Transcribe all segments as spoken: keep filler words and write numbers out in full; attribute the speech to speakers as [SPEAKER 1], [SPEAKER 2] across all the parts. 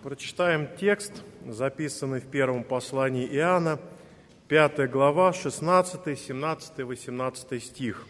[SPEAKER 1] Прочитаем текст, записанный в первом послании Иоанна, пятая глава, шестнадцатый, семнадцатый, восемнадцатый стих.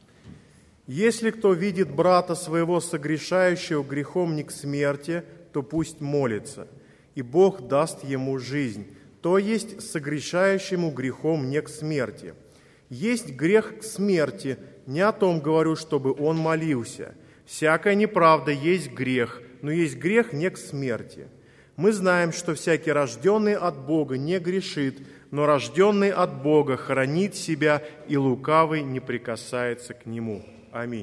[SPEAKER 1] «Если кто видит брата своего согрешающего грехом не к смерти, то пусть молится, и Бог даст ему жизнь, то есть согрешающему грехом не к смерти. Есть грех к смерти, не о том говорю, чтобы он молился. Всякая неправда есть грех, но есть грех не к смерти. Мы знаем, что всякий рожденный от Бога не грешит, но рожденный от Бога хранит себя, и лукавый не прикасается к нему». Аминь.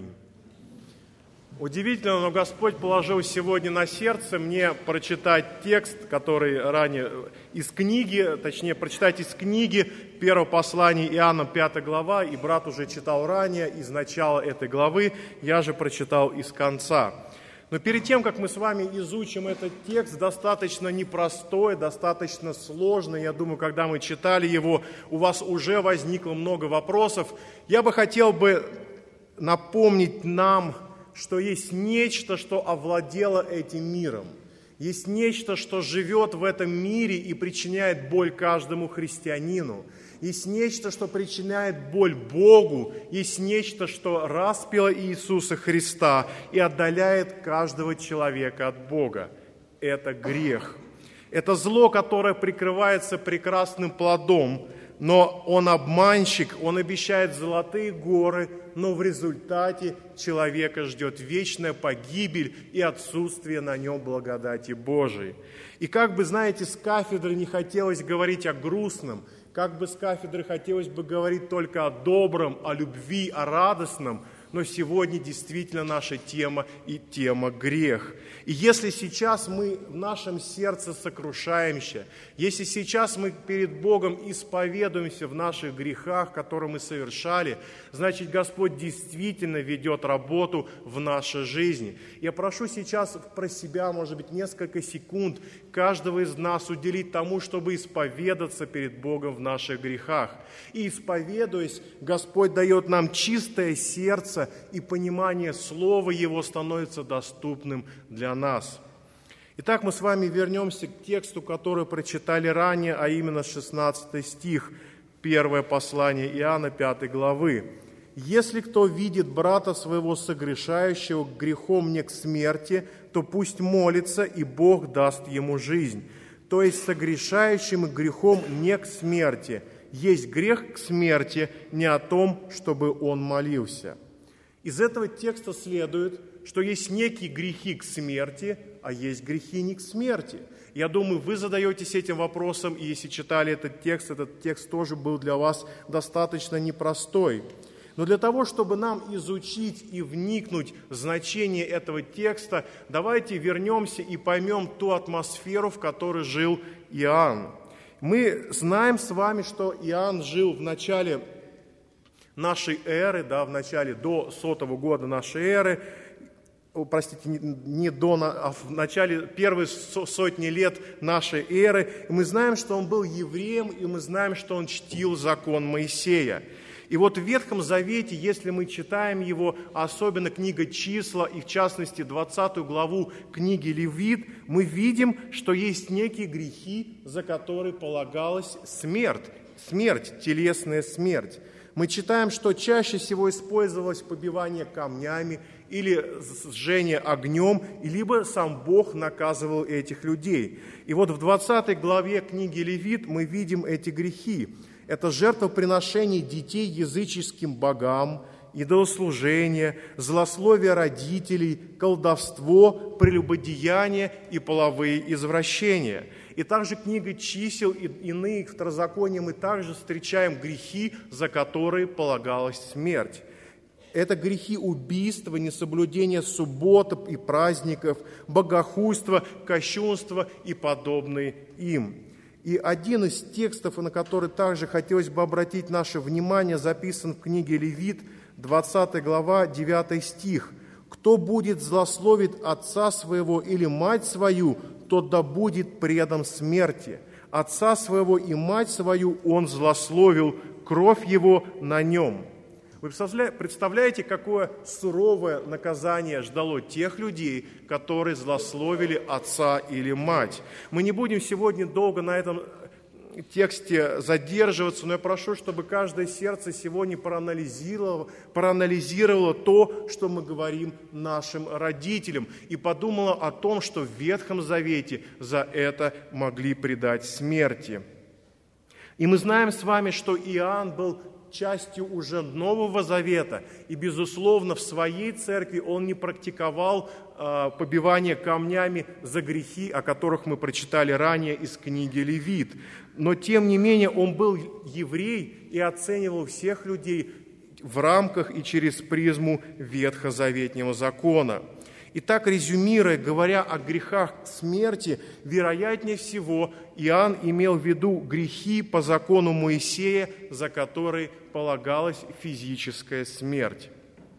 [SPEAKER 1] Удивительно, но Господь положил сегодня на сердце мне прочитать текст, который ранее из книги, точнее, прочитать из книги первого послания Иоанна, пятая глава, и брат уже читал ранее из начала этой главы, я же прочитал из конца. Но перед тем, как мы с вами изучим этот текст, достаточно непростой, достаточно сложный, я думаю, когда мы читали его, у вас уже возникло много вопросов. Я бы хотел бы напомнить нам, что есть нечто, что овладело этим миром. Есть нечто, что живет в этом мире и причиняет боль каждому христианину. Есть нечто, что причиняет боль Богу. Есть нечто, что распяло Иисуса Христа и отдаляет каждого человека от Бога. Это грех. Это зло, которое прикрывается прекрасным плодом, но он обманщик, он обещает золотые горы, но в результате человека ждет вечная погибель и отсутствие на нем благодати Божией. И как бы, знаете, с кафедры не хотелось говорить о грустном, как бы с кафедры хотелось бы говорить только о добром, о любви, о радостном, но сегодня действительно наша тема и тема грех. И если сейчас мы в нашем сердце сокрушаемся, если сейчас мы перед Богом исповедуемся в наших грехах, которые мы совершали, значит, Господь действительно ведет работу в нашей жизни. Я прошу сейчас про себя, может быть, несколько секунд каждого из нас уделить тому, чтобы исповедаться перед Богом в наших грехах. И исповедуясь, Господь дает нам чистое сердце, и понимание Слова Его становится доступным для нас. Итак, мы с вами вернемся к тексту, который прочитали ранее, а именно шестнадцатый стих, первое послание Иоанна, пятой главы. «Если кто видит брата своего согрешающего грехом не к смерти, то пусть молится, и Бог даст ему жизнь». То есть согрешающим грехом не к смерти. Есть грех к смерти, не о том, чтобы он молился. Из этого текста следует, что есть некие грехи к смерти, а есть грехи не к смерти. Я думаю, вы задаетесь этим вопросом, и если читали этот текст, этот текст тоже был для вас достаточно непростой. Но для того, чтобы нам изучить и вникнуть в значение этого текста, давайте вернемся и поймем ту атмосферу, в которой жил Иоанн. Мы знаем с вами, что Иоанн жил в начале нашей эры, да, в начале до сотого года нашей эры, простите, не до, а в начале первой сотни лет нашей эры. И мы знаем, что он был евреем, и мы знаем, что он чтил закон Моисея. И вот в Ветхом Завете, если мы читаем его, особенно книга Числа, и в частности двадцатую главу книги Левит, мы видим, что есть некие грехи, за которые полагалась смерть, смерть, телесная смерть. Мы читаем, что чаще всего использовалось побивание камнями или сжение огнем, либо сам Бог наказывал этих людей. И вот в двадцатой главе книги Левит мы видим эти грехи. Это жертвоприношение детей языческим богам, идолослужение, злословие родителей, колдовство, прелюбодеяние и половые извращения. И также книга чисел и иные второзакония мы также встречаем грехи, за которые полагалась смерть. Это грехи убийства, несоблюдения суббот и праздников, богохульства, кощунства и подобные им. И один из текстов, на который также хотелось бы обратить наше внимание, записан в книге Левит, двадцатая глава, девятый стих. «Кто будет злословить отца своего или мать свою, тот да будет предан смерти. Отца своего и мать свою он злословил, кровь его на нем». Вы Вы представляете, какое суровое наказание ждало тех людей, которые злословили отца или мать? Мы не будем сегодня долго на этом тексте задерживаться, но я прошу, чтобы каждое сердце сегодня проанализировало, проанализировало то, что мы говорим нашим родителям, и подумало о том, что в Ветхом Завете за это могли предать смерти. И мы знаем с вами, что Иоанн был частью уже Нового Завета, и, безусловно, в своей церкви он не практиковал э, побивание камнями за грехи, о которых мы прочитали ранее из книги Левит. Но, тем не менее, он был еврей и оценивал всех людей в рамках и через призму ветхозаветнего закона. Итак, резюмируя, говоря о грехах смерти, вероятнее всего, Иоанн имел в виду грехи по закону Моисея, за которые полагалась физическая смерть.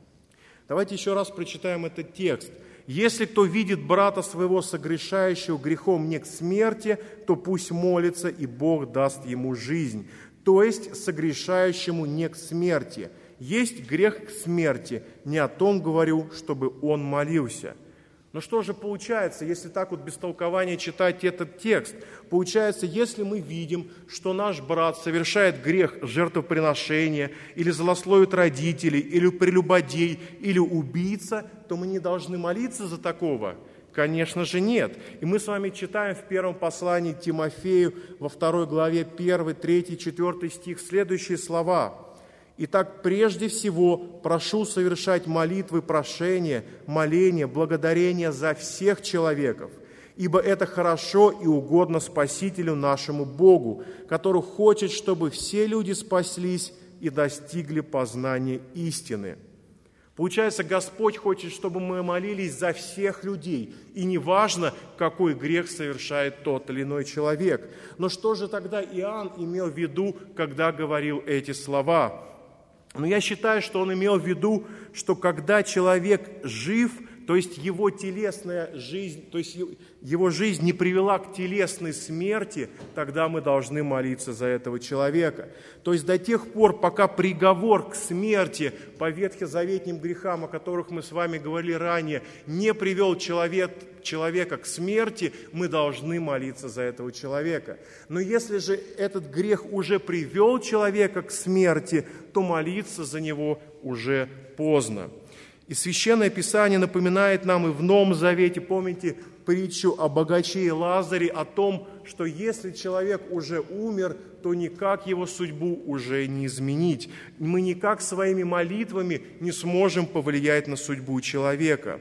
[SPEAKER 1] Давайте еще раз прочитаем этот текст. «Если кто видит брата своего согрешающего грехом не к смерти, то пусть молится, и Бог даст ему жизнь». То есть согрешающему не к смерти. Есть грех к смерти, не о том говорю, чтобы он молился. Но что же получается, если так вот без толкования читать этот текст? Получается, если мы видим, что наш брат совершает грех жертвоприношения, или злословит родителей, или прелюбодей, или убийца, то мы не должны молиться за такого? Конечно же, нет. И мы с вами читаем в первом послании к Тимофею, во второй главе, первый, третий, четвертый стих, следующие слова. «Итак, прежде всего прошу совершать молитвы, прошения, моления, благодарения за всех человеков, ибо это хорошо и угодно Спасителю нашему Богу, который хочет, чтобы все люди спаслись и достигли познания истины». Получается, Господь хочет, чтобы мы молились за всех людей, и неважно, какой грех совершает тот или иной человек. Но что же тогда Иоанн имел в виду, когда говорил эти слова? Но я считаю, что он имел в виду, что когда человек жив, то есть его телесная жизнь, то есть его жизнь не привела к телесной смерти, тогда мы должны молиться за этого человека. То есть до тех пор, пока приговор к смерти по ветхозаветным грехам, о которых мы с вами говорили ранее, не привел человек, человека к смерти, мы должны молиться за этого человека. Но если же этот грех уже привел человека к смерти, то молиться за него уже поздно. И Священное Писание напоминает нам и в Новом Завете, помните притчу о богаче и Лазаре, о том, что если человек уже умер, то никак его судьбу уже не изменить. Мы никак своими молитвами не сможем повлиять на судьбу человека.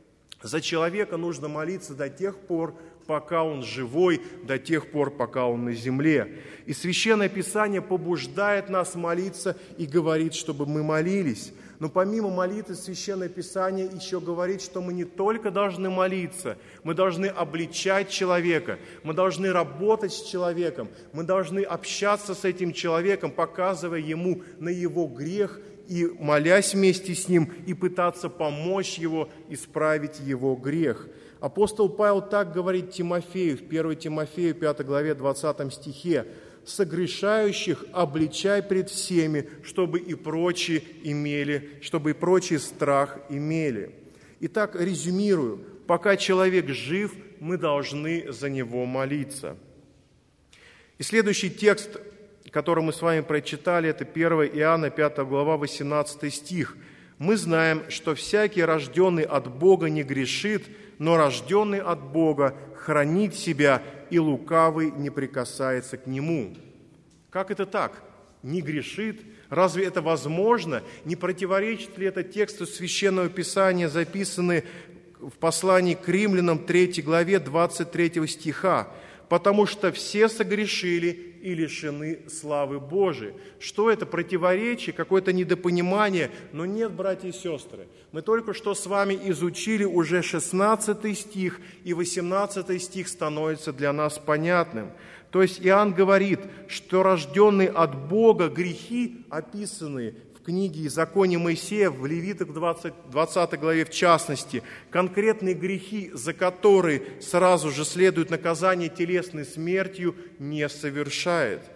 [SPEAKER 1] За человека нужно молиться до тех пор, пока он живой, до тех пор, пока он на земле. И Священное Писание побуждает нас молиться и говорит, чтобы мы молились. Но помимо молитвы Священное Писание еще говорит, что мы не только должны молиться, мы должны обличать человека, мы должны работать с человеком, мы должны общаться с этим человеком, показывая ему на его грех и молясь вместе с ним, и пытаться помочь его исправить его грех. Апостол Павел так говорит Тимофею, в первой Тимофею, пятой главе, двадцатом стихе: «Согрешающих обличай пред всеми, чтобы и прочие имели, чтобы и прочие страх имели». Итак, резюмирую, пока человек жив, мы должны за него молиться. И следующий текст, который мы с вами прочитали, это первое Иоанна, пятая глава, восемнадцатый стих. «Мы знаем, что всякий, рожденный от Бога, не грешит, но рожденный от Бога хранит себя, и лукавый не прикасается к нему». Как это так? Не грешит? Разве это возможно? Не противоречит ли это тексту Священного Писания, записанный в послании к Римлянам, третьей главе, двадцать третьего стиха? «Потому что все согрешили и лишены славы Божией». Что это? Противоречие, какое-то недопонимание? Но нет, братья и сестры. Мы только что с вами изучили уже шестнадцатый стих, и восемнадцатый стих становится для нас понятным. То есть Иоанн говорит, что рожденные от Бога грехи, описанные в книге и законе Моисея, в Левитах двадцатой главе в частности, конкретные грехи, за которые сразу же следует наказание телесной смертью, не совершает.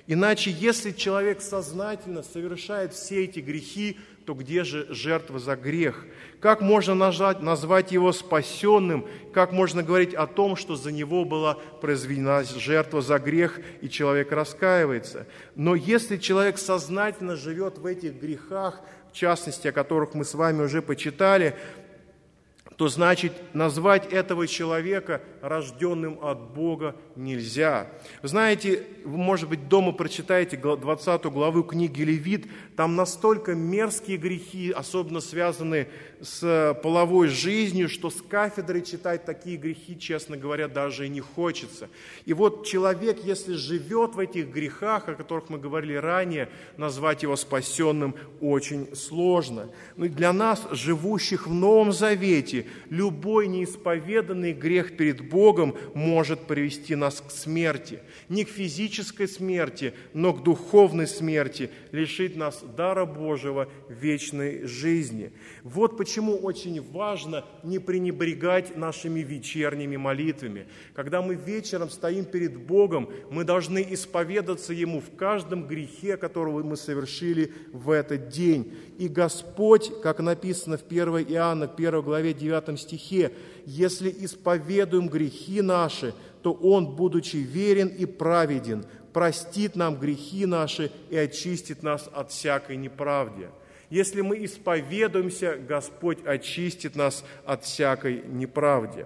[SPEAKER 1] Иначе, если человек сознательно совершает все эти грехи, то где же жертва за грех? Как можно назвать, назвать его спасенным? Как можно говорить о том, что за него была произведена жертва за грех, и человек раскаивается? Но если человек сознательно живет в этих грехах, в частности, о которых мы с вами уже почитали, то значит назвать этого человека рожденным от Бога нельзя. Вы знаете, вы, может быть, дома прочитаете двадцатую главу книги Левит, там настолько мерзкие грехи, особенно связанные с половой жизнью, что с кафедры читать такие грехи, честно говоря, даже и не хочется. И вот человек, если живет в этих грехах, о которых мы говорили ранее, назвать его спасенным очень сложно. Но и для нас, живущих в Новом Завете, любой неисповеданный грех перед Богом может привести нас к смерти. Не к физической смерти, но к духовной смерти, лишить нас дара Божьего вечной жизни. Вот почему очень важно не пренебрегать нашими вечерними молитвами. Когда мы вечером стоим перед Богом, мы должны исповедаться Ему в каждом грехе, которого мы совершили в этот день. И Господь, как написано в первое Иоанна, первой главе, девятом стихе, «Если исповедуем грехи наши, то Он, будучи верен и праведен, простит нам грехи наши и очистит нас от всякой неправды». Если мы исповедуемся, Господь очистит нас от всякой неправды.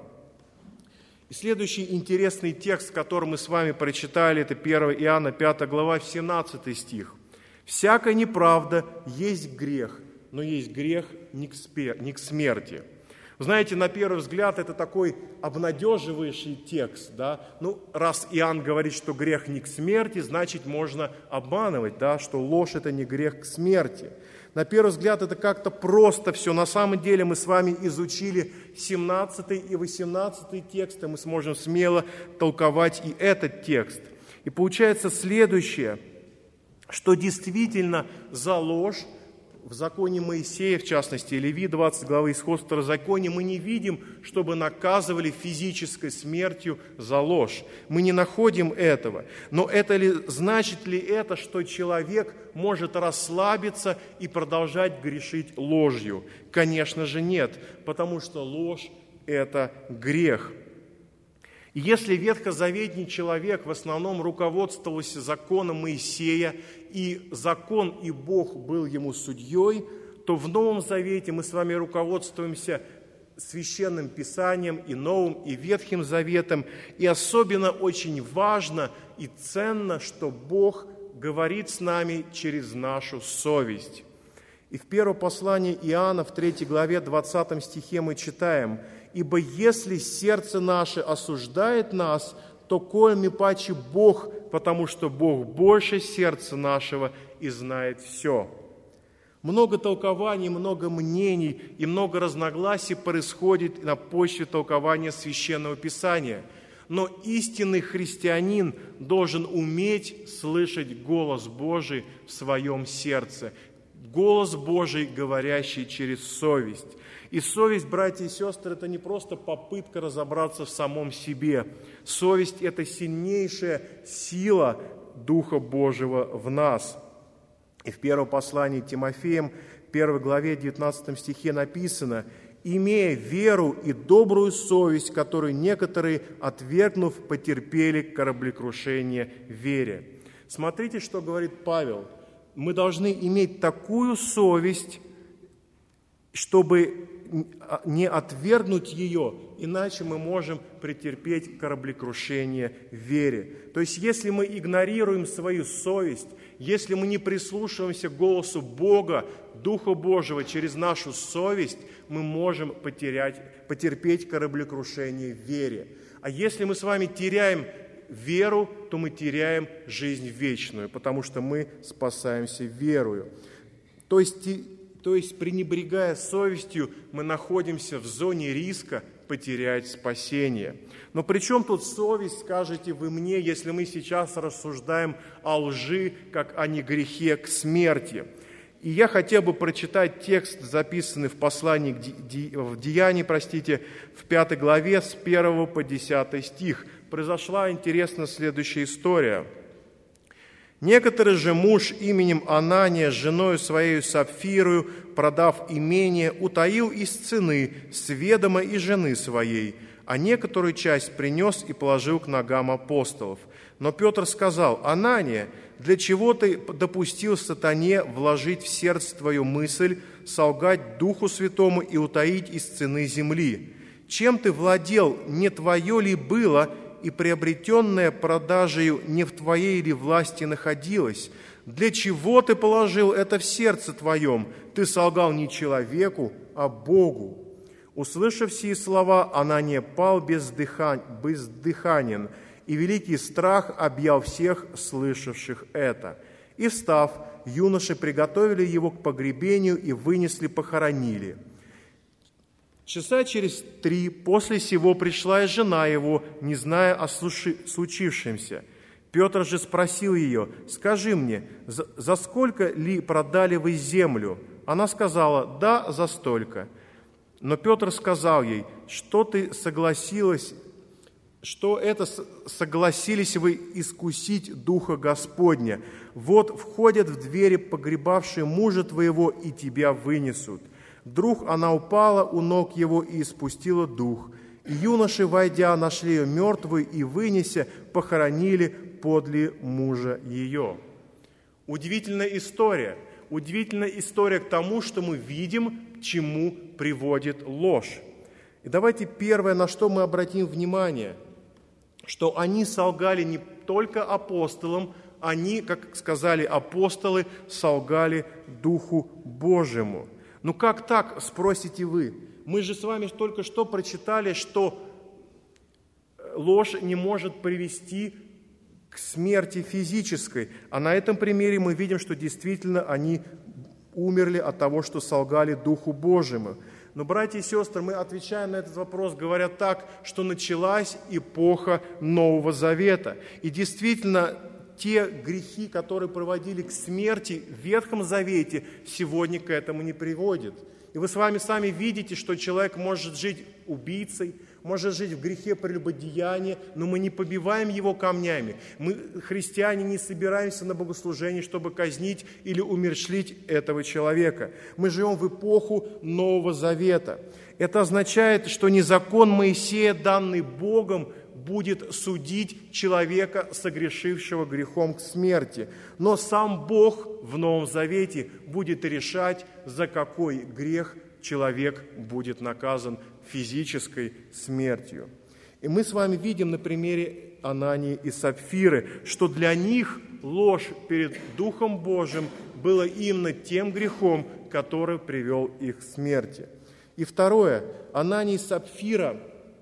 [SPEAKER 1] И следующий интересный текст, который мы с вами прочитали, это первое Иоанна, пятая глава, семнадцатый стих. «Всякая неправда есть грех, но есть грех не к смерти». Знаете, на первый взгляд, это такой обнадеживающий текст, да? Ну, раз Иоанн говорит, что грех не к смерти, значит, можно обманывать, да, что ложь – это не грех к смерти. На первый взгляд, это как-то просто все. На самом деле, мы с вами изучили семнадцатый и восемнадцатый тексты, мы сможем смело толковать и этот текст. И получается следующее, что действительно за ложь, в законе Моисея, в частности, Левит, двадцать главы Исход, Второзаконие, мы не видим, чтобы наказывали физической смертью за ложь. Мы не находим этого. Но это ли, значит ли это, что человек может расслабиться и продолжать грешить ложью? Конечно же нет, потому что ложь – это грех. И если ветхозаветний человек в основном руководствовался законом Моисея, и закон и Бог был ему судьей, то в Новом Завете мы с вами руководствуемся Священным Писанием и Новым, и Ветхим Заветом. И особенно очень важно и ценно, что Бог говорит с нами через нашу совесть. И в первом послании Иоанна, в третьей главе, двадцатом стихе мы читаем: «Ибо если сердце наше осуждает нас, то коими паче Бог, потому что Бог больше сердца нашего и знает все». Много толкований, много мнений и много разногласий происходит на почве толкования Священного Писания. Но истинный христианин должен уметь слышать голос Божий в своем сердце. Голос Божий, говорящий через совесть. И совесть, братья и сестры, это не просто попытка разобраться в самом себе. Совесть – это сильнейшая сила Духа Божьего в нас. И в первом послании Тимофеем, первой главе, девятнадцатом стихе написано: «Имея веру и добрую совесть, которую некоторые, отвергнув, потерпели кораблекрушение в вере». Смотрите, что говорит Павел. Мы должны иметь такую совесть, чтобы не отвергнуть ее, иначе мы можем претерпеть кораблекрушение в вере. То есть, если мы игнорируем свою совесть, если мы не прислушиваемся к голосу Бога, Духа Божьего через нашу совесть, мы можем потерять, потерпеть кораблекрушение в вере. А если мы с вами теряем веру, то мы теряем жизнь вечную, потому что мы спасаемся верою. То есть, то есть, пренебрегая совестью, мы находимся в зоне риска потерять спасение. Но при чем тут совесть, скажете вы мне, если мы сейчас рассуждаем о лжи, как о негрехе к смерти? И я хотел бы прочитать текст, записанный в послании, в Деянии, простите, в пятой главе, с первого по десятый стих. Произошла интересная следующая история. Некоторый же муж именем Анания с женою своей Сапфирою, продав имение, утаил из цены с ведома и жены своей, а некоторую часть принес и положил к ногам апостолов. Но Петр сказал: Анания, для чего ты допустил сатане вложить в сердце твою мысль, солгать Духу Святому и утаить из цены земли? Чем ты владел, не твое ли было, и приобретенное продажею не в твоей ли власти находилось? Для чего ты положил это в сердце твоем? Ты солгал не человеку, а Богу. Услышав сии слова, Анания пал бездыханен, и великий страх объял всех слышавших это. И, встав, юноши приготовили его к погребению и вынесли, похоронили. Часа через три после сего пришла и жена его, не зная о случившемся. Петр же спросил ее: «Скажи мне, за, за сколько ли продали вы землю?» Она сказала: «Да, за столько». Но Петр сказал ей: «Что ты согласилась, что это согласились вы искусить Духа Господня? Вот входят в двери погребавшие мужа твоего, и тебя вынесут». Вдруг она упала у ног его и испустила дух. И юноши, войдя, нашли ее мертвую и, вынеся, похоронили подле мужа ее. Удивительная история. Удивительная история к тому, что мы видим, к чему приводит ложь. И давайте первое, на что мы обратим внимание, что они солгали не только апостолам, они, как сказали апостолы, солгали Духу Божьему. Ну как так, спросите вы? Мы же с вами только что прочитали, что ложь не может привести к смерти физической. А на этом примере мы видим, что действительно они умерли от того, что солгали Духу Божьему. Но, братья и сестры, мы отвечаем на этот вопрос, говоря так, что началась эпоха Нового Завета. И действительно, те грехи, которые приводили к смерти в Ветхом Завете, сегодня к этому не приводят. И вы с вами сами видите, что человек может жить убийцей, может жить в грехе прелюбодеяния, но мы не побиваем его камнями. Мы, христиане, не собираемся на богослужение, чтобы казнить или умерщвлять этого человека. Мы живем в эпоху Нового Завета. Это означает, что не закон Моисея, данный Богом, будет судить человека, согрешившего грехом к смерти. Но сам Бог в Новом Завете будет решать, за какой грех человек будет наказан физической смертью. И мы с вами видим на примере Анании и Сапфиры, что для них ложь перед Духом Божьим была именно тем грехом, который привел их к смерти. И второе, Анания и Сапфира,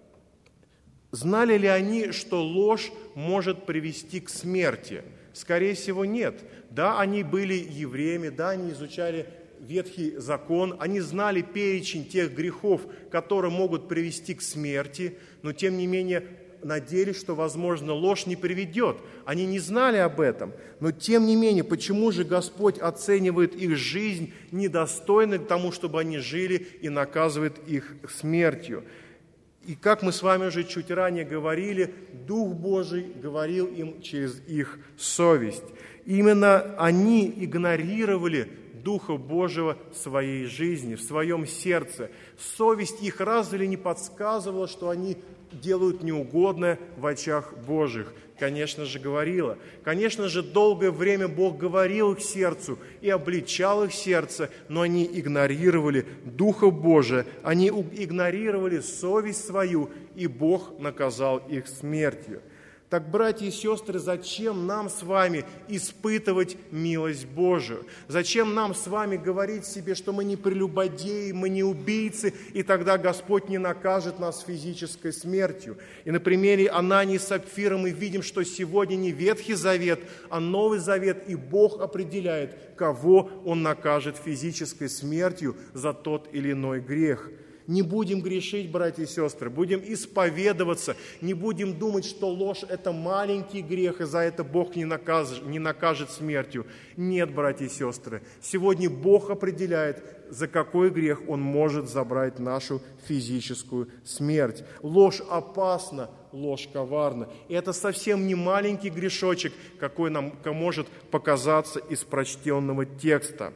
[SPEAKER 1] знали ли они, что ложь может привести к смерти? Скорее всего, нет. Да, они были евреями, да, они изучали Ветхий закон, они знали перечень тех грехов, которые могут привести к смерти, но тем не менее надеялись, что, возможно, ложь не приведет. Они не знали об этом, но тем не менее, почему же Господь оценивает их жизнь недостойной к тому, чтобы они жили, и наказывает их смертью? И как мы с вами уже чуть ранее говорили, Дух Божий говорил им через их совесть. Именно они игнорировали Духа Божьего в своей жизни, в своем сердце. Совесть их разве не подсказывала, что они делают неугодное в очах Божьих? Конечно же, говорила. Конечно же, долгое время Бог говорил их сердцу и обличал их сердце, но они игнорировали Духа Божия, они игнорировали совесть свою, и Бог наказал их смертью. Так, братья и сестры, зачем нам с вами испытывать милость Божию? Зачем нам с вами говорить себе, что мы не прелюбодеи, мы не убийцы, и тогда Господь не накажет нас физической смертью? И на примере Анании и Сапфира мы видим, что сегодня не Ветхий Завет, а Новый Завет, и Бог определяет, кого Он накажет физической смертью за тот или иной грех. Не будем грешить, братья и сестры, будем исповедоваться, не будем думать, что ложь – это маленький грех, и за это Бог не накажет, не накажет смертью. Нет, братья и сестры, сегодня Бог определяет, за какой грех Он может забрать нашу физическую смерть. Ложь опасна, ложь коварна. И это совсем не маленький грешочек, какой нам может показаться из прочтенного текста.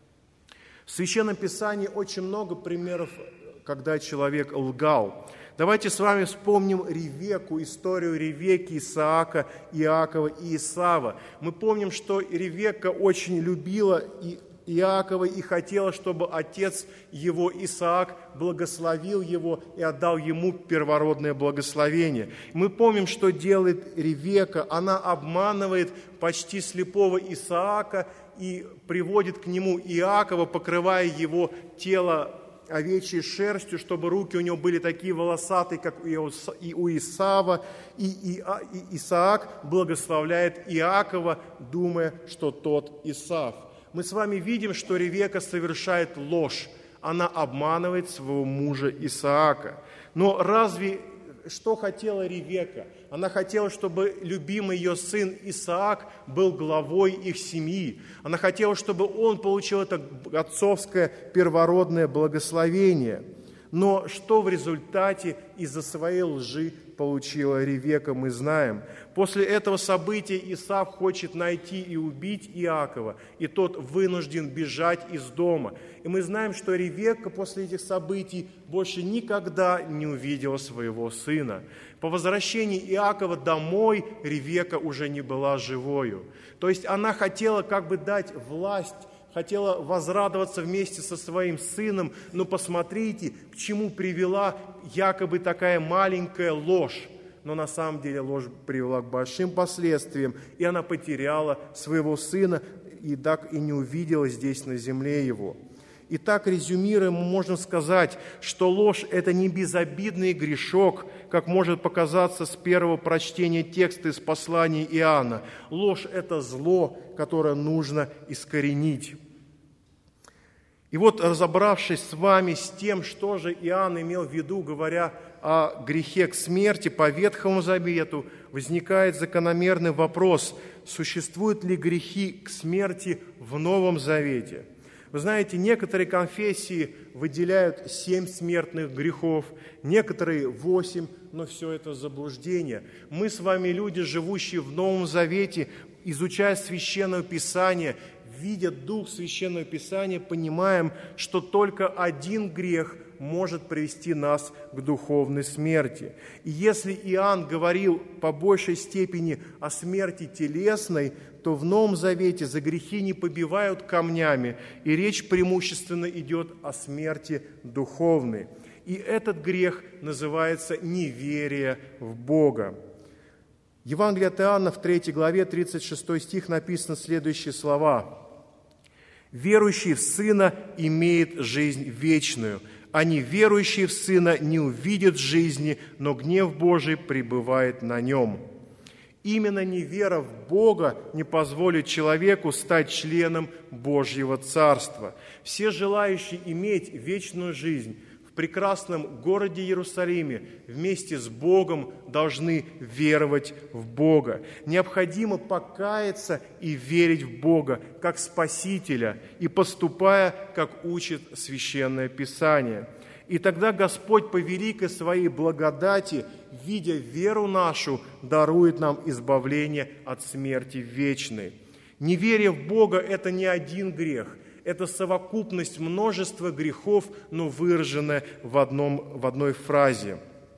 [SPEAKER 1] В Священном Писании очень много примеров, когда человек лгал. Давайте с вами вспомним Ревекку, историю Ревекки, Исаака, Иакова и Исава. Мы помним, что Ревекка очень любила Иакова и хотела, чтобы отец его, Исаак, благословил его и отдал ему первородное благословение. Мы помним, что делает Ревекка. Она обманывает почти слепого Исаака и приводит к нему Иакова, покрывая его тело овечьей шерстью, чтобы руки у него были такие волосатые, как и у Исава, и Исаак благословляет Иакова, думая, что тот Исав. Мы с вами видим, что Ревекка совершает ложь. Она обманывает своего мужа Исаака. Но разве что хотела Ревекка? Она хотела, чтобы любимый ее сын Исаак был главой их семьи. Она хотела, чтобы он получил это отцовское первородное благословение. Но что в результате из-за своей лжи получила Ревекка, мы знаем. После этого события Исав хочет найти и убить Иакова, и тот вынужден бежать из дома. И мы знаем, что Ревекка после этих событий больше никогда не увидела своего сына. По возвращении Иакова домой Ревекка уже не была живою. То есть она хотела как бы дать власть, хотела возрадоваться вместе со своим сыном, но посмотрите, к чему привела якобы такая маленькая ложь. Но на самом деле ложь привела к большим последствиям, и она потеряла своего сына и так и не увидела здесь на земле его. Итак, резюмируя, мы можем сказать, что ложь – это не безобидный грешок, как может показаться с первого прочтения текста из послания Иоанна. Ложь – это зло, которое нужно искоренить. И вот, разобравшись с вами с тем, что же Иоанн имел в виду, говоря о грехе к смерти по Ветхому Завету, возникает закономерный вопрос, существуют ли грехи к смерти в Новом Завете? Вы знаете, некоторые конфессии выделяют семь смертных грехов, некоторые восемь, но все это заблуждение. Мы с вами люди, живущие в Новом Завете, изучая Священное Писание, видя дух Священного Писания, понимаем, что только один грех может привести нас к духовной смерти. И если Иоанн говорил по большей степени о смерти телесной, то в Новом Завете за грехи не побивают камнями, и речь преимущественно идет о смерти духовной. И этот грех называется неверие в Бога. В Евангелии от Иоанна в третьей главе, тридцать шестой стих написаны следующие слова. «Верующий в Сына имеет жизнь вечную, а неверующий в Сына не увидит жизни, но гнев Божий пребывает на нем». Именно невера в Бога не позволит человеку стать членом Божьего Царства. Все желающие иметь вечную жизнь в прекрасном городе Иерусалиме вместе с Богом должны веровать в Бога. Необходимо покаяться и верить в Бога как Спасителя и поступая, как учит Священное Писание. И тогда Господь по великой своей благодати, видя веру нашу, дарует нам избавление от смерти вечной. Неверие в Бога – это не один грех, это совокупность множества грехов, но выраженная в, одном, в одной фразе.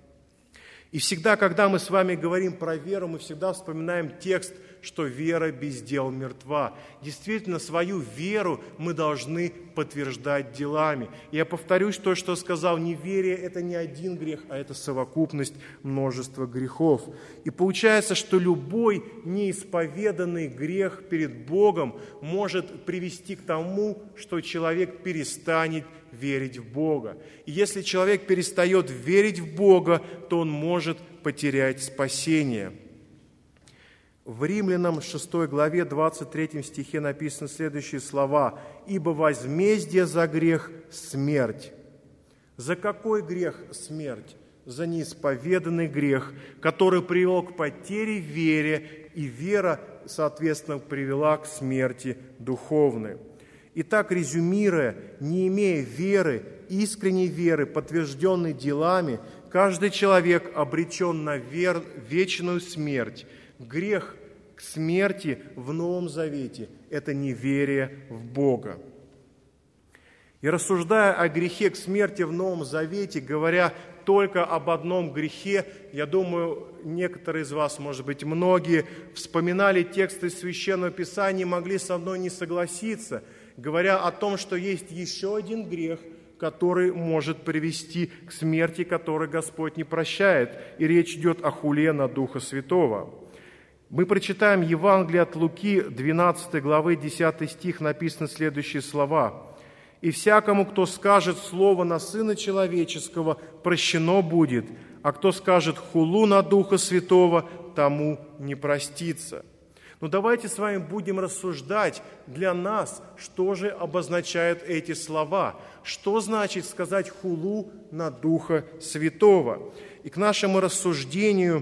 [SPEAKER 1] И всегда, когда мы с вами говорим про веру, мы всегда вспоминаем текст, что вера без дел мертва. Действительно, свою веру мы должны подтверждать делами. Я повторюсь то, что сказал, неверие – это не один грех, а это совокупность множества грехов. И получается, что любой неисповеданный грех перед Богом может привести к тому, что человек перестанет верить в Бога. И если человек перестает верить в Бога, то он может потерять спасение. В Римлянам шестой главе двадцать третьем стихе написаны следующие слова. «Ибо возмездие за грех – смерть, За какой грех смерть? За неисповеданный грех, который привел к потере в вере, и вера, соответственно, привела к смерти духовной. Итак, резюмируя, не имея веры, искренней веры, подтвержденной делами, каждый человек обречен на вер... вечную смерть. Грех к смерти в Новом Завете – это неверие в Бога. И рассуждая о грехе к смерти в Новом Завете, говоря только об одном грехе, я думаю, некоторые из вас, может быть, многие, вспоминали тексты Священного Писания и могли со мной не согласиться, говоря о том, что есть еще один грех, который может привести к смерти, который Господь не прощает. И речь идет о хуле на Духа Святого. Мы прочитаем Евангелие от Луки, двенадцатой главы, десятый стих, написаны следующие слова. «И всякому, кто скажет слово на Сына Человеческого, прощено будет, а кто скажет хулу на Духа Святого, тому не простится». Но давайте с вами будем рассуждать для нас, что же обозначают эти слова. Что значит сказать хулу на Духа Святого? И к нашему рассуждению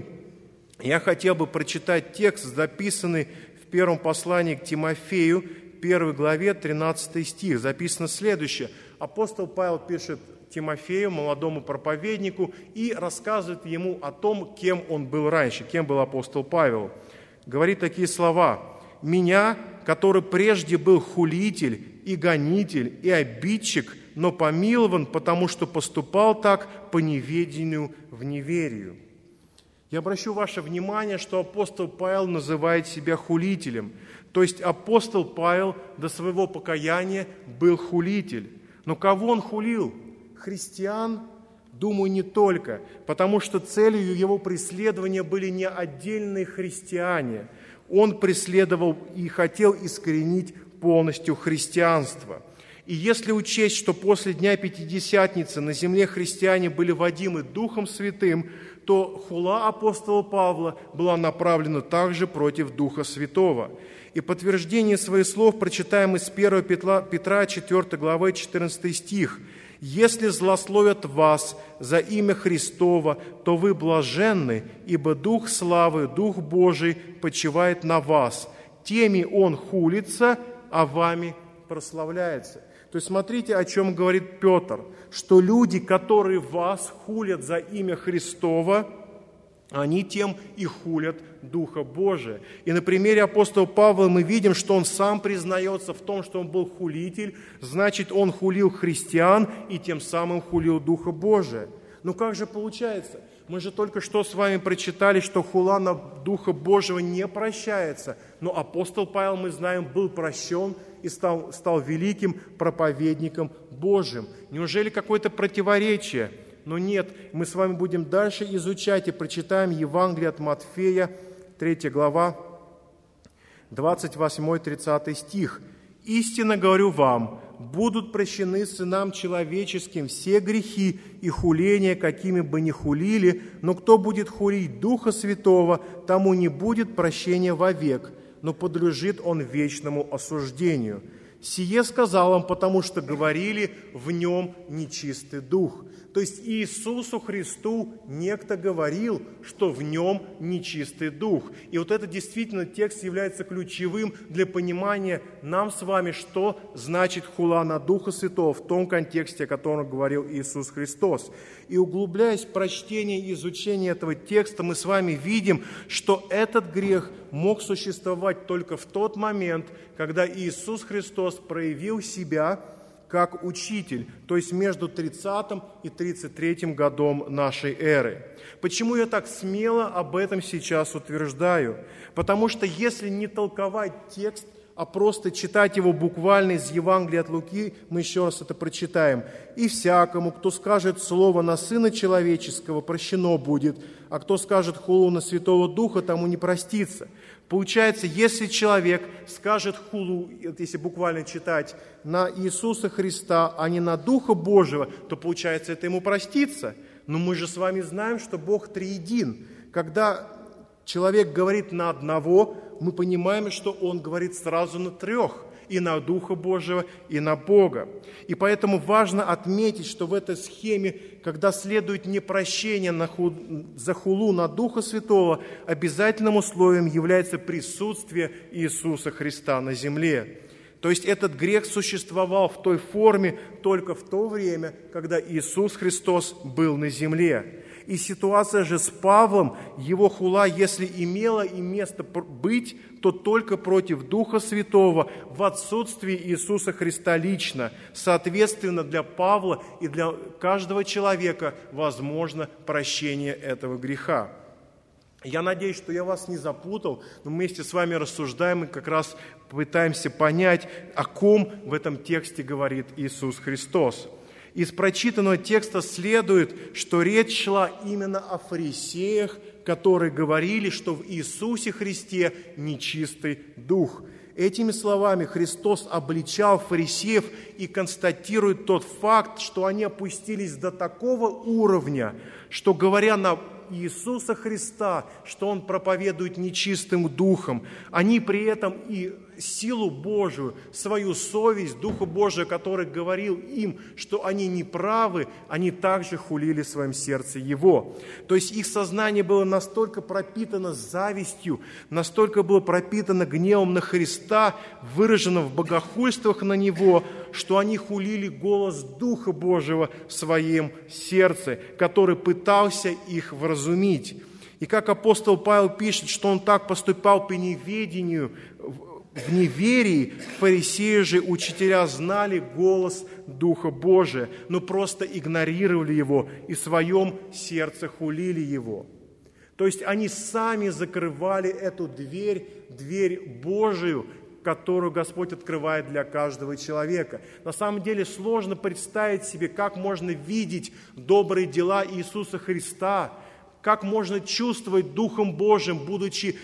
[SPEAKER 1] я хотел бы прочитать текст, записанный в первом послании к Тимофею, первой главе, тринадцатый стих. Записано следующее. Апостол Павел пишет Тимофею, молодому проповеднику, и рассказывает ему о том, кем он был раньше, кем был апостол Павел. Говорит такие слова. «Меня, который прежде был хулитель и гонитель и обидчик, но помилован, потому что поступал так по неведению в неверию». Я обращу ваше внимание, что апостол Павел называет себя хулителем. То есть апостол Павел до своего покаяния был хулитель. Но кого он хулил? Христиан? Думаю, не только, потому что целью его преследования были не отдельные христиане. Он преследовал и хотел искоренить полностью христианство. И если учесть, что после Дня Пятидесятницы на земле христиане были водимы Духом Святым, то хула апостола Павла была направлена также против Духа Святого. И подтверждение своих слов прочитаем из первого Петра, четвёртой главы, четырнадцатый стих. «Если злословят вас за имя Христово, то вы блаженны, ибо Дух славы, Дух Божий почивает на вас. Теми Он хулится, а вами прославляется». То есть смотрите, о чем говорит Петр, что люди, которые вас хулят за имя Христово, они тем и хулят Духа Божия. И на примере апостола Павла мы видим, что он сам признается в том, что он был хулитель, значит, он хулил христиан и тем самым хулил Духа Божия. Но как же получается? Мы же только что с вами прочитали, что хула на Духа Божьего не прощается. Но апостол Павел, мы знаем, был прощен и стал, стал великим проповедником Божьим. Неужели какое-то противоречие? Но нет, мы с вами будем дальше изучать и прочитаем Евангелие от Матфея, третья глава, двадцать восьмой тридцатый стих. «Истинно говорю вам, будут прощены сынам человеческим все грехи и хуления, какими бы ни хулили, но кто будет хулить Духа Святого, тому не будет прощения вовек, но подлежит он вечному осуждению. Сие сказал он, потому что говорили в нем нечистый дух». То есть Иисусу Христу некто говорил, что в нем нечистый дух. И вот этот действительно текст является ключевым для понимания нам с вами, что значит хула на Духа Святого в том контексте, о котором говорил Иисус Христос. И углубляясь в прочтение и изучение этого текста, мы с вами видим, что этот грех мог существовать только в тот момент, когда Иисус Христос проявил себя как учитель, то есть между тридцатым и тридцать третьим годом нашей эры. Почему я так смело об этом сейчас утверждаю? Потому что если не толковать текст, а просто читать его буквально из Евангелия от Луки, мы еще раз это прочитаем. «И всякому, кто скажет слово на Сына Человеческого, прощено будет, а кто скажет хулу на Святого Духа, тому не простится». Получается, если человек скажет хулу, если буквально читать, на Иисуса Христа, а не на Духа Божьего, то, получается, это ему простится. Но мы же с вами знаем, что Бог триедин. Когда человек говорит на одного, мы понимаем, что он говорит сразу на трех. и на Духа Божьего, и на Бога. И поэтому важно отметить, что в этой схеме, когда следует непрощение на ху... за хулу на Духа Святого, обязательным условием является присутствие Иисуса Христа на земле. То есть этот грех существовал в той форме только в то время, когда Иисус Христос был на земле. И ситуация же с Павлом, его хула, если имела и место быть, то только против Духа Святого в отсутствии Иисуса Христа лично. Соответственно, для Павла и для каждого человека возможно прощение этого греха. Я надеюсь, что я вас не запутал, но мы вместе с вами рассуждаем и как раз пытаемся понять, о ком в этом тексте говорит Иисус Христос. Из прочитанного текста следует, что речь шла именно о фарисеях, которые говорили, что в Иисусе Христе нечистый дух. Этими словами Христос обличал фарисеев и констатирует тот факт, что они опустились до такого уровня, что, говоря на Иисуса Христа, что Он проповедует нечистым духом, они при этом и силу Божию, свою совесть, Духа Божия, который говорил им, что они неправы, они также хулили в своем сердце Его. То есть их сознание было настолько пропитано завистью, настолько было пропитано гневом на Христа, выражено в богохульствах на Него, что они хулили голос Духа Божьего в своем сердце, который пытался их вразумить. И как апостол Павел пишет, что он так поступал по неведению, в неверии, фарисеи же, учителя, знали голос Духа Божия, но просто игнорировали Его и в своем сердце хулили Его. То есть они сами закрывали эту дверь, дверь Божию, которую Господь открывает для каждого человека. На самом деле сложно представить себе, как можно видеть добрые дела Иисуса Христа, как можно чувствовать Духом Божьим, будучи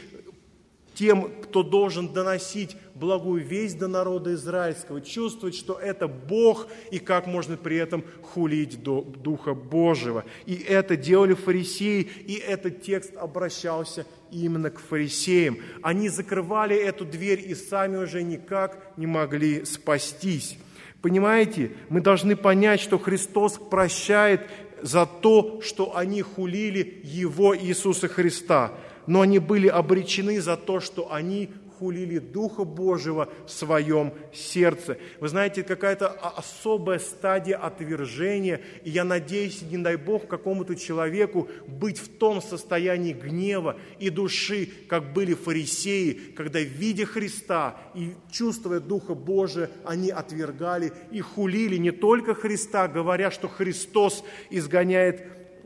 [SPEAKER 1] тем, кто должен доносить благую весть до народа израильского, чувствовать, что это Бог, и как можно при этом хулить до Духа Божьего. И это делали фарисеи, и этот текст обращался именно к фарисеям. Они закрывали эту дверь и сами уже никак не могли спастись. Понимаете, мы должны понять, что Христос прощает за то, что они хулили Его, Иисуса Христа, но они были обречены за то, что они хулили Духа Божьего в своем сердце. Вы знаете, какая-то особая стадия отвержения, и я надеюсь, не дай Бог какому-то человеку быть в том состоянии гнева и души, как были фарисеи, когда, видя Христа и чувствуя Духа Божия, они отвергали и хулили не только Христа, говоря, что Христос изгоняет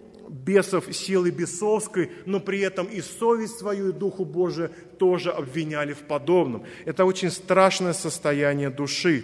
[SPEAKER 1] бесов силы бесовской, но при этом и совесть свою, и Духу Божию тоже обвиняли в подобном. Это очень страшное состояние души.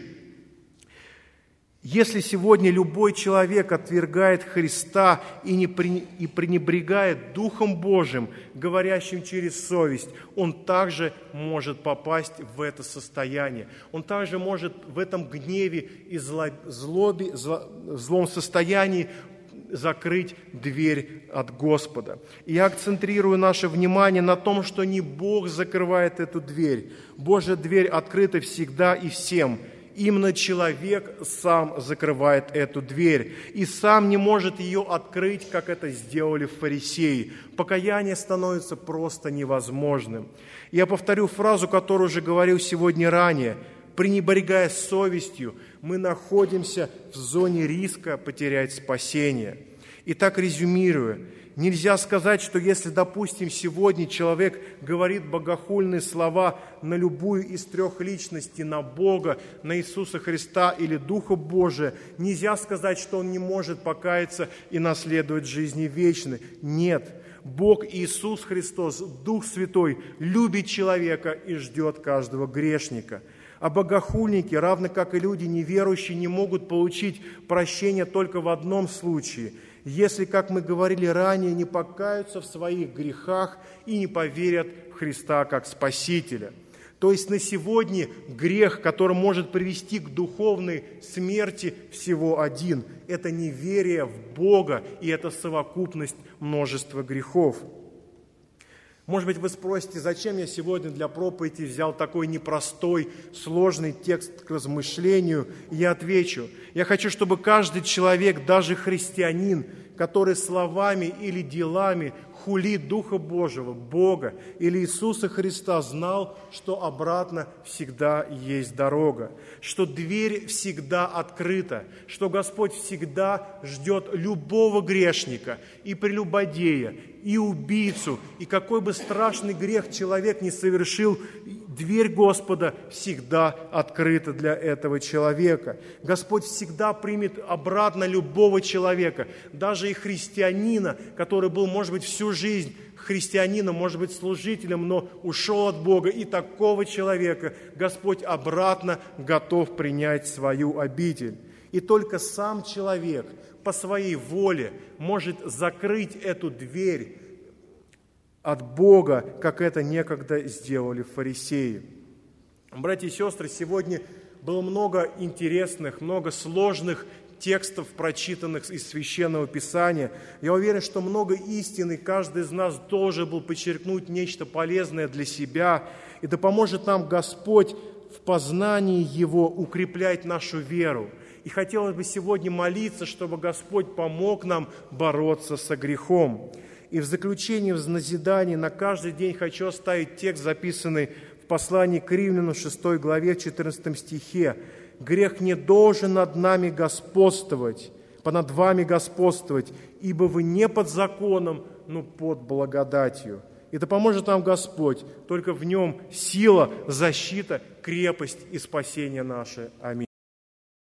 [SPEAKER 1] Если сегодня любой человек отвергает Христа и, не при, и пренебрегает Духом Божьим, говорящим через совесть, он также может попасть в это состояние. Он также может в этом гневе и злобе, злом состоянии закрыть дверь от Господа. И я акцентрирую наше внимание на том, что не Бог закрывает эту дверь. Божья дверь открыта всегда и всем. Именно человек сам закрывает эту дверь и сам не может ее открыть, как это сделали фарисеи. Покаяние становится просто невозможным. Я повторю фразу, которую уже говорил сегодня ранее. Пренебрегая совестью, мы находимся в зоне риска потерять спасение. Итак, резюмируя, нельзя сказать, что если, допустим, сегодня человек говорит богохульные слова на любую из трех личностей, на Бога, на Иисуса Христа или Духа Божия, нельзя сказать, что он не может покаяться и наследовать жизни вечной. Нет. Бог Иисус Христос, Дух Святой, любит человека и ждет каждого грешника. А богохульники, равно как и люди неверующие, не могут получить прощение только в одном случае, если, как мы говорили ранее, не покаются в своих грехах и не поверят в Христа как Спасителя. То есть на сегодня грех, который может привести к духовной смерти, всего один. Это неверие в Бога, и это совокупность множества грехов. Может быть, вы спросите, зачем я сегодня для проповеди взял такой непростой, сложный текст к размышлению? И я отвечу, я хочу, чтобы каждый человек, даже христианин, который словами или делами хулит Духа Божьего, Бога или Иисуса Христа, знал, что обратно всегда есть дорога, что дверь всегда открыта, что Господь всегда ждет любого грешника и прелюбодея, и убийцу, и какой бы страшный грех человек не совершил, дверь Господа всегда открыта для этого человека. Господь всегда примет обратно любого человека, даже и христианина, который был, может быть, всю жизнь христианином, может быть, служителем, но ушел от Бога, и такого человека Господь обратно готов принять в свою обитель. И только сам человек по своей воле может закрыть эту дверь от Бога, как это некогда сделали фарисеи. Братья и сестры, сегодня было много интересных, много сложных текстов, прочитанных из Священного Писания. Я уверен, что много истины каждый из нас должен был подчеркнуть нечто полезное для себя. И да поможет нам Господь в познании Его укреплять нашу веру. И хотелось бы сегодня молиться, чтобы Господь помог нам бороться со грехом. И в заключение, в назидании на каждый день хочу оставить текст, записанный в послании к Римлянам, шестой главе, четырнадцатом стихе. «Грех не должен над нами господствовать, над вами господствовать, ибо вы не под законом, но под благодатью». И да поможет нам Господь, только в Нем сила, защита, крепость и спасение наше. Аминь.